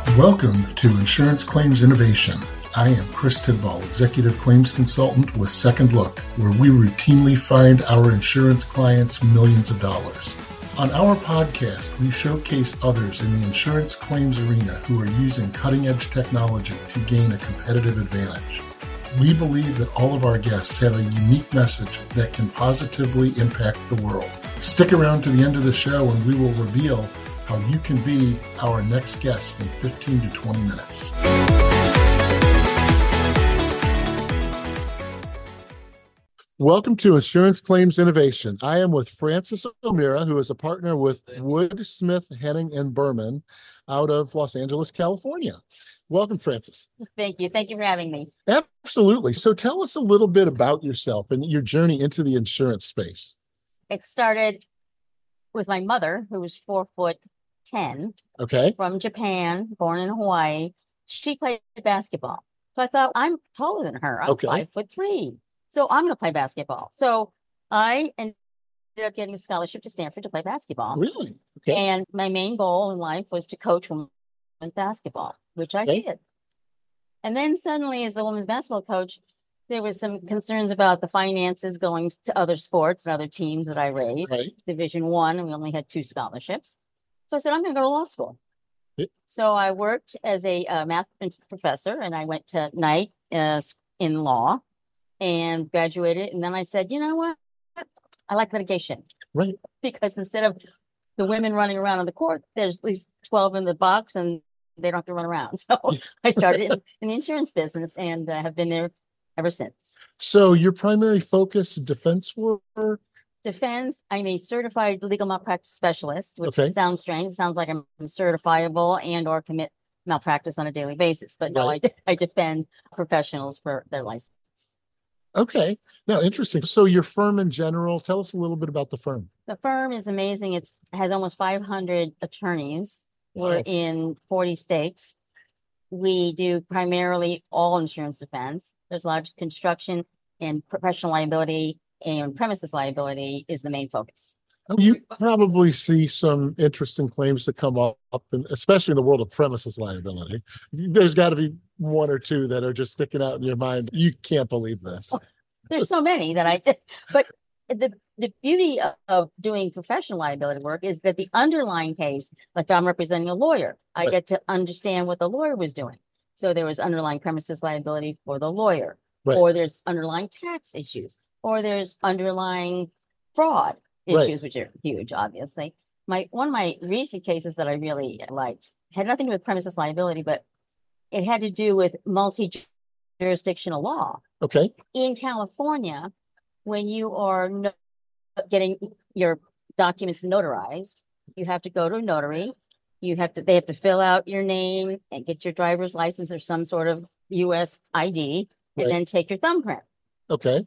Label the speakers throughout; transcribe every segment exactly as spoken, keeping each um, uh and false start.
Speaker 1: Welcome to Insurance Claims Innovation. I am Chris Tidball, Executive Claims Consultant with Second Look, where we routinely find our insurance clients millions of dollars. On our podcast, we showcase others in the insurance claims arena who are using cutting-edge technology to gain a competitive advantage. We believe that all of our guests have a unique message that can positively impact the world. Stick around to the end of the show and we will reveal how you can be our next guest in fifteen to twenty minutes. Welcome to Insurance Claims Innovation. I am with Frances O'Meara, who is a partner with Wood, Smith, Henning, and Berman out of Los Angeles, California. Welcome, Frances.
Speaker 2: Thank you. Thank you for having me.
Speaker 1: Absolutely. So tell us a little bit about yourself and your journey into the insurance space.
Speaker 2: It started with my mother, who was four foot ten,
Speaker 1: okay,
Speaker 2: from Japan, born in Hawaii. She played basketball. So I thought, I'm taller than her. I'm
Speaker 1: okay.
Speaker 2: five foot three. So I'm going to play basketball. So I ended up getting a scholarship to Stanford to play basketball.
Speaker 1: Really? Okay.
Speaker 2: And my main goal in life was to coach women's basketball, which I
Speaker 1: okay.
Speaker 2: did. And then suddenly, as the women's basketball coach, there was some concerns about the finances going to other sports and other teams that I raised.
Speaker 1: Right.
Speaker 2: Division One, and we only had two scholarships. So I said, I'm going to go to law school.
Speaker 1: Yeah.
Speaker 2: So I worked as a uh, math professor, and I went to night uh, in law and graduated. And then I said, you know what? I like litigation.
Speaker 1: Right.
Speaker 2: Because instead of the women running around on the court, there's at least twelve in the box and they don't have to run around. So I started in, in the insurance business and uh, have been there ever since.
Speaker 1: So your primary focus, defense work?
Speaker 2: Defense. I'm a certified legal malpractice specialist, which
Speaker 1: okay.
Speaker 2: sounds strange. It sounds like I'm certifiable and or commit malpractice on a daily basis. But no,
Speaker 1: right.
Speaker 2: I, I defend professionals for their license.
Speaker 1: Okay. Now, interesting. So your firm in general, tell us a little bit about the firm.
Speaker 2: The firm is amazing. It's has almost five hundred attorneys. Wow. We're in forty states. We do primarily all insurance defense. There's a lot of construction and professional liability, and premises liability is the main focus.
Speaker 1: You probably see some interesting claims that come up, and especially in the world of premises liability. There's got to be one or two that are just sticking out in your mind. You can't believe this.
Speaker 2: Oh, there's so many that I did. But the, the beauty of, of doing professional liability work is that the underlying case, like if I'm representing a lawyer, I right. get to understand what the lawyer was doing. So there was underlying premises liability for the lawyer, right. or there's underlying tax issues, or there's underlying fraud issues, right. which are huge, obviously. My one of my recent cases that I really liked had nothing to do with premises liability, but it had to do with multi-jurisdictional law.
Speaker 1: Okay.
Speaker 2: In California, when you are no- getting your documents notarized, you have to go to a notary. You have to, they have to fill out your name and get your driver's license or some sort of U S I D, and right. then take your thumbprint.
Speaker 1: Okay.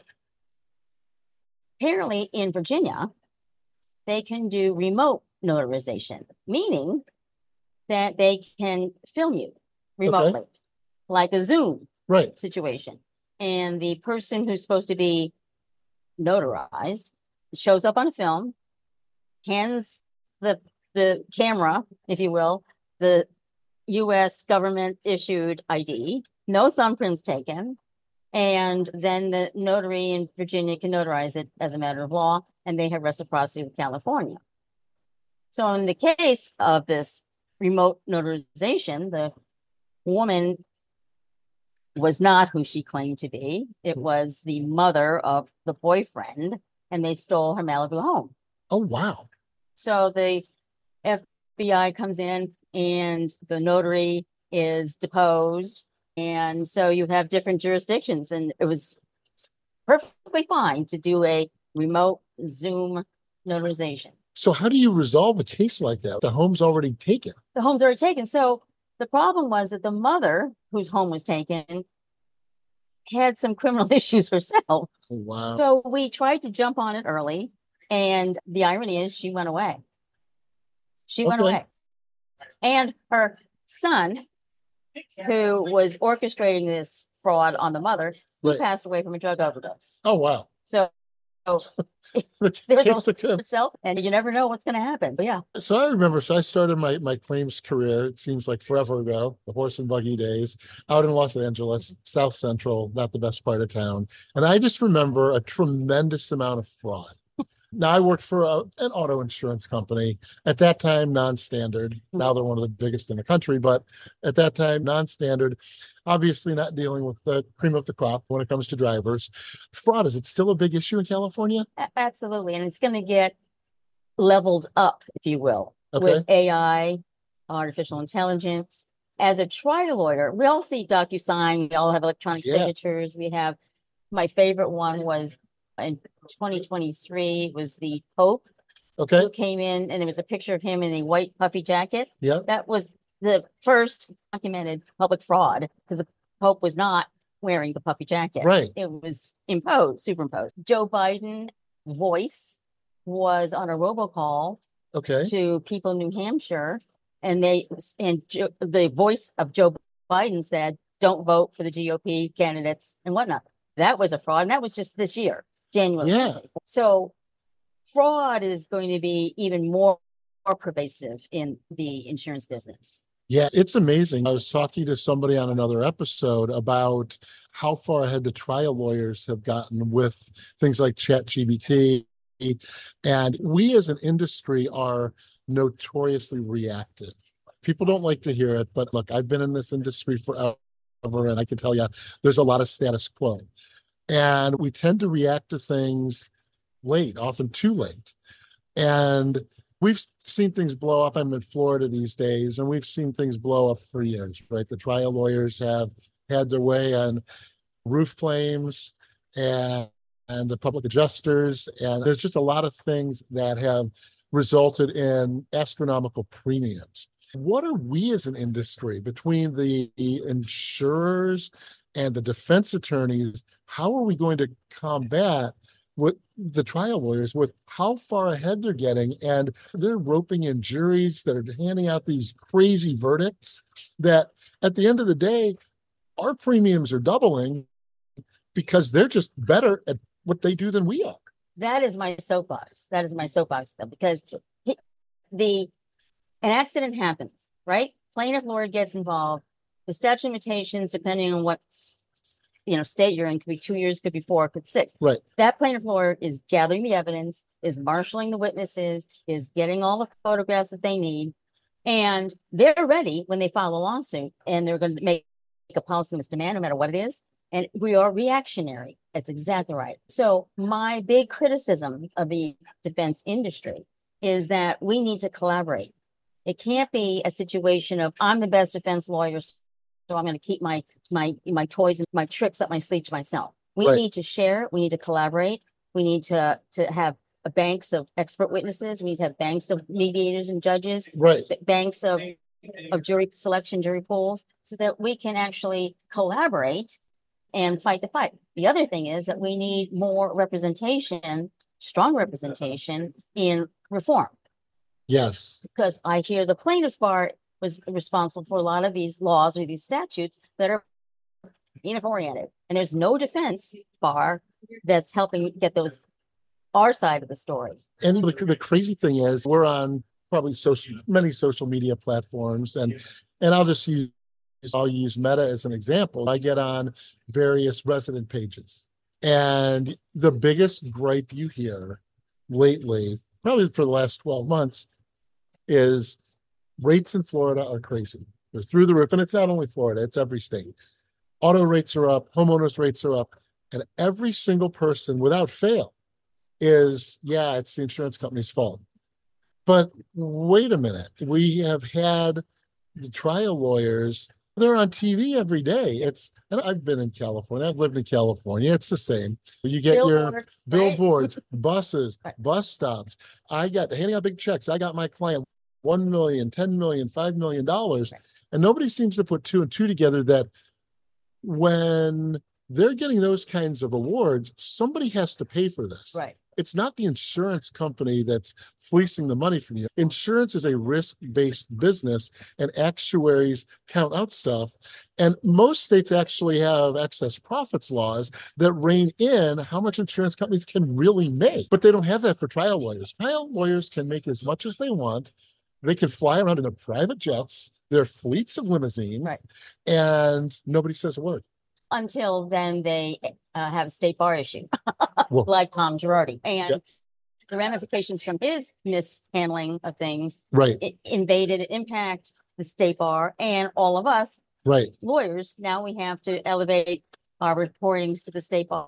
Speaker 2: Apparently in Virginia, they can do remote notarization, meaning that they can film you remotely, okay. like a Zoom
Speaker 1: right.
Speaker 2: situation. And the person who's supposed to be notarized shows up on a film, hands the the camera, if you will, the U S government issued I D, no thumbprints taken, and then the notary in Virginia can notarize it as a matter of law, and they have reciprocity with California. So in the case of this remote notarization, the woman was not who she claimed to be. It was the mother of the boyfriend, and they stole her Malibu home.
Speaker 1: Oh, wow.
Speaker 2: So the F B I comes in and the notary is deposed. And so you have different jurisdictions, and it was perfectly fine to do a remote Zoom notarization.
Speaker 1: So how do you resolve a case like that? The home's already taken.
Speaker 2: The home's already taken. So the problem was that the mother, whose home was taken, had some criminal issues herself.
Speaker 1: Oh, wow.
Speaker 2: So we tried to jump on it early, and the irony is she went away. She okay. went away. And her son, who was orchestrating this fraud on the mother, he right. passed away from a drug overdose.
Speaker 1: Oh, wow.
Speaker 2: So there's
Speaker 1: Takes
Speaker 2: a
Speaker 1: the-
Speaker 2: itself, and you never know what's going to happen. So yeah.
Speaker 1: So I remember, so I started my, my claims career, it seems like forever ago, the horse and buggy days, out in Los Angeles, South Central, not the best part of town. And I just remember a tremendous amount of fraud. Now, I worked for a, an auto insurance company. At that time, non-standard. Now they're one of the biggest in the country, but at that time, non-standard. Obviously not dealing with the cream of the crop when it comes to drivers. Fraud, is it still a big issue in California?
Speaker 2: A- Absolutely. And it's going to get leveled up, if you will,
Speaker 1: Okay.
Speaker 2: with A I, artificial intelligence. As a trial lawyer, we all see DocuSign, we all have electronic
Speaker 1: Yeah.
Speaker 2: signatures. We have, my favorite one was in twenty twenty-three was the Pope
Speaker 1: Okay.
Speaker 2: who came in, and there was a picture of him in a white puffy jacket.
Speaker 1: Yeah.
Speaker 2: That was the first documented public fraud, because the Pope was not wearing the puffy jacket.
Speaker 1: Right.
Speaker 2: It was imposed, superimposed. Joe Biden voice was on a robocall
Speaker 1: Okay.
Speaker 2: to people in New Hampshire, and they and jo, the voice of Joe Biden said, "Don't vote for the G O P candidates," and whatnot. That was a fraud, and that was just this year, January.
Speaker 1: Yeah.
Speaker 2: So fraud is going to be even more, more pervasive in the insurance business.
Speaker 1: Yeah, it's amazing. I was talking to somebody on another episode about how far ahead the trial lawyers have gotten with things like ChatGPT. And we as an industry are notoriously reactive. People don't like to hear it, but look, I've been in this industry forever, and I can tell you there's a lot of status quo. And we tend to react to things late, often too late. And we've seen things blow up. I'm in Florida these days, and we've seen things blow up for years, right? The trial lawyers have had their way on roof claims and, and the public adjusters. And there's just a lot of things that have resulted in astronomical premiums. What are we as an industry, between the insurers and the defense attorneys, how are we going to combat what the trial lawyers with how far ahead they're getting? And they're roping in juries that are handing out these crazy verdicts that at the end of the day, our premiums are doubling because they're just better at what they do than we are.
Speaker 2: That is my soapbox. That is my soapbox, though, because he, the an accident happens, right? Plaintiff lawyer gets involved. The statute of limitations, depending on what you know state you're in, could be two years, could be four, could be six.
Speaker 1: Right.
Speaker 2: That plaintiff lawyer is gathering the evidence, is marshaling the witnesses, is getting all the photographs that they need, and they're ready when they file a lawsuit, and they're going to make a policy demand no matter what it is. And we are reactionary. That's exactly right. So my big criticism of the defense industry is that we need to collaborate. It can't be a situation of I'm the best defense lawyer, so I'm going to keep my my my toys and my tricks up my sleeve to myself. We
Speaker 1: Right.
Speaker 2: need to share. We need to collaborate. We need to to have a banks of expert witnesses. We need to have banks of mediators and judges.
Speaker 1: Right.
Speaker 2: b- Banks of of jury selection, jury pools, so that we can actually collaborate and fight the fight. The other thing is that we need more representation, strong representation in reform,
Speaker 1: Yes.
Speaker 2: because I hear the plaintiff's bar was responsible for a lot of these laws or these statutes that are plaintiff oriented, and there's no defense bar that's helping get those our side of the stories.
Speaker 1: And the, the crazy thing is we're on probably social many social media platforms, and and I'll just use I'll use Meta as an example. I get on various resident pages, and the biggest gripe you hear lately, probably for the last twelve months, is rates in Florida are crazy. They're through the roof, and it's not only Florida, it's every state. Auto rates are up, homeowners rates are up, and every single person without fail is, yeah, it's the insurance company's fault. But wait a minute, we have had the trial lawyers, they're on T V every day. It's, and I've been in California, I've lived in California, it's the same. You get your
Speaker 2: Billboards, right?
Speaker 1: billboards, buses,
Speaker 2: Right.
Speaker 1: bus stops. I got handing out big checks. I got my client one million, ten million, five million dollars.
Speaker 2: Right.
Speaker 1: And nobody seems to put two and two together that when they're getting those kinds of awards, somebody has to pay for this.
Speaker 2: Right.
Speaker 1: It's not the insurance company that's fleecing the money from you. Insurance is a risk-based business, and actuaries count out stuff. And most states actually have excess profits laws that rein in how much insurance companies can really make. But they don't have that for trial lawyers. Trial lawyers can make as much as they want. They can fly around in their private jets, their fleets of limousines,
Speaker 2: Right.
Speaker 1: and nobody says a word.
Speaker 2: Until then, they uh, have a state bar issue,
Speaker 1: Well,
Speaker 2: like Tom Girardi. And
Speaker 1: Yep.
Speaker 2: the ramifications from his mishandling of things
Speaker 1: right,
Speaker 2: it invaded and impact the state bar and all of us
Speaker 1: right.
Speaker 2: lawyers. Now we have to elevate our reportings to the state bar.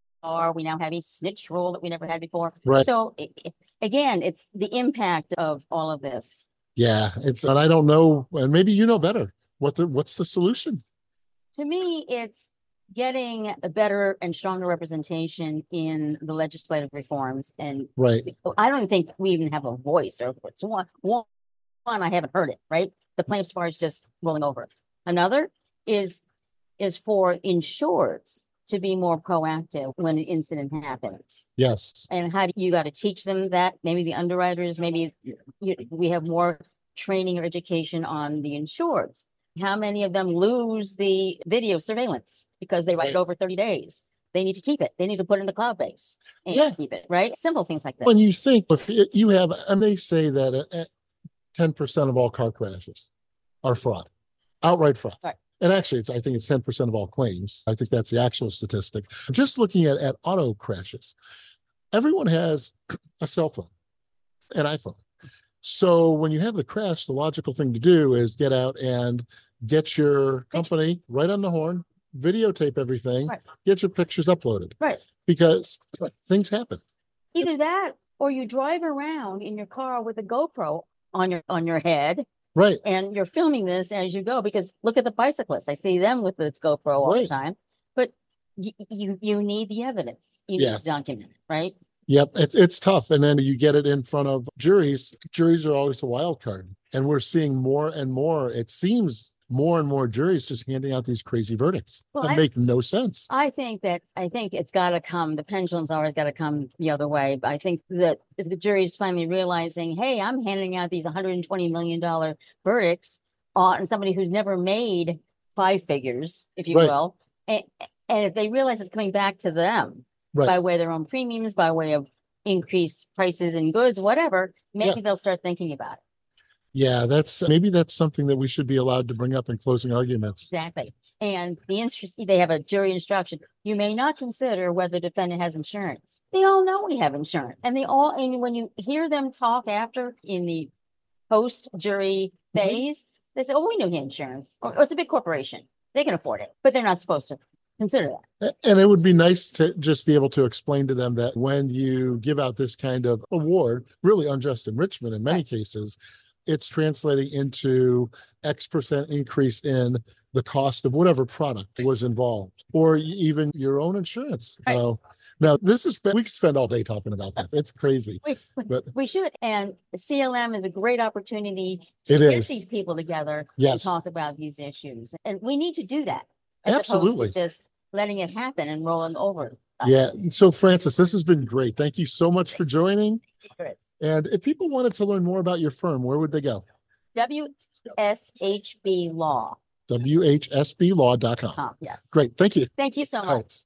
Speaker 2: We now have a snitch rule that we never had before.
Speaker 1: Right.
Speaker 2: So it, it- again, it's the impact of all of this.
Speaker 1: Yeah, it's, and I don't know, and maybe you know better. What the, what's the solution?
Speaker 2: To me, it's getting a better and stronger representation in the legislative reforms. And
Speaker 1: Right,
Speaker 2: I don't think we even have a voice or it's one, one, one, I haven't heard it, right? The plaintiff's bar is just rolling over. Another is, is for insureds to be more proactive when an incident happens.
Speaker 1: yes,
Speaker 2: And how do you got to teach them that? Maybe the underwriters, maybe you, we have more training or education on the insureds. How many of them lose the video surveillance because they write
Speaker 1: Right.
Speaker 2: it over thirty days? They need to keep it. They need to put it in the cloud base and
Speaker 1: Yeah.
Speaker 2: keep it, right? Simple things like that.
Speaker 1: when you think, if it- you have, and they say that uh, uh, ten percent of all car crashes are fraud, outright fraud.
Speaker 2: Right.
Speaker 1: And actually, it's, I think it's ten percent of all claims. I think that's the actual statistic. Just looking at, at auto crashes, everyone has a cell phone, an iPhone. So when you have the crash, the logical thing to do is get out and get your company right on the horn, videotape everything,
Speaker 2: Right.
Speaker 1: get your pictures uploaded.
Speaker 2: Right.
Speaker 1: Because things happen.
Speaker 2: Either that or you drive around in your car with a GoPro on your on your head
Speaker 1: Right.
Speaker 2: and you're filming this as you go, because look at the bicyclists. I see them with this GoPro all
Speaker 1: Right.
Speaker 2: the time. But you you you need the evidence. You
Speaker 1: Yeah.
Speaker 2: need to document it, right?
Speaker 1: Yep, it's it's tough. And then you get it in front of juries. Juries are always a wild card. And we're seeing more and more, it seems more and more juries just handing out these crazy verdicts
Speaker 2: Well,
Speaker 1: that
Speaker 2: I-
Speaker 1: make no sense.
Speaker 2: I think that, I think it's gotta come, the pendulum's always gotta come the other way. But I think that if the jury's finally realizing, hey, I'm handing out these one hundred twenty million dollar verdicts on somebody who's never made five figures, if you
Speaker 1: Right.
Speaker 2: will. And, and if they realize it's coming back to them
Speaker 1: Right.
Speaker 2: by way of their own premiums, by way of increased prices in goods, whatever, maybe they'll start thinking about it.
Speaker 1: Yeah, that's, maybe that's something that we should be allowed to bring up in closing arguments.
Speaker 2: Exactly. And the interest, they have a jury instruction. You may not consider whether the defendant has insurance. They all know we have insurance. And they all, and when you hear them talk after in the post jury
Speaker 1: Mhm.
Speaker 2: phase, they say, oh, we know he had insurance. Or, or it's a big corporation. They can afford it, but they're not supposed to consider that.
Speaker 1: A- And it would be nice to just be able to explain to them that when you give out this kind of award, really unjust enrichment in many
Speaker 2: Right.
Speaker 1: cases, it's translating into X percent increase in the cost of whatever product was involved, or y- even your own insurance.
Speaker 2: Right.
Speaker 1: Uh, now, this is, we could spend all day talking about that. It's crazy.
Speaker 2: We,
Speaker 1: But
Speaker 2: we should. And C L M is a great opportunity
Speaker 1: It
Speaker 2: to get
Speaker 1: is.
Speaker 2: these people together and
Speaker 1: Yes.
Speaker 2: talk about these issues. And we need to do that. As opposed
Speaker 1: Absolutely.
Speaker 2: to just letting it happen and rolling over.
Speaker 1: Yeah. So Francis, this has been great. Thank you so much for joining.
Speaker 2: Great.
Speaker 1: And if people wanted to learn more about your firm, where would they go?
Speaker 2: W S H B Law.
Speaker 1: W H S B law dot com.
Speaker 2: Um, yes.
Speaker 1: Great. Thank you.
Speaker 2: Thank you so
Speaker 1: All
Speaker 2: much.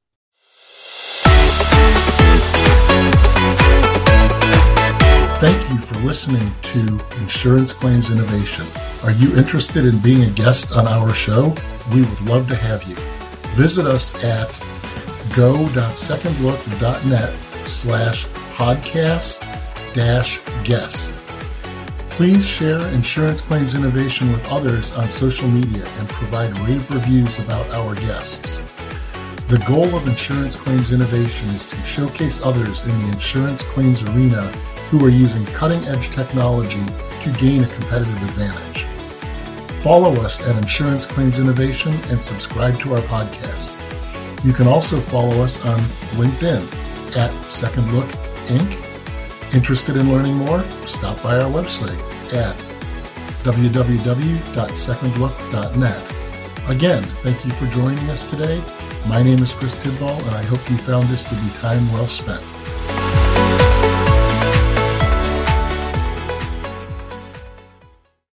Speaker 1: right. Thank you for listening to Insurance Claims Innovation. Are you interested in being a guest on our show? We would love to have you. Visit us at go.secondlook.net slash podcast dash guest. Please share Insurance Claims Innovation with others on social media and provide rave reviews about our guests. The goal of Insurance Claims Innovation is to showcase others in the insurance claims arena who are using cutting-edge technology to gain a competitive advantage. Follow us at Insurance Claims Innovation and subscribe to our podcast. You can also follow us on LinkedIn at Second Look Incorporated. Interested in learning more? Stop by our website at w w w dot second look dot net. Again, thank you for joining us today. My name is Chris Tidball, and I hope you found this to be time well spent.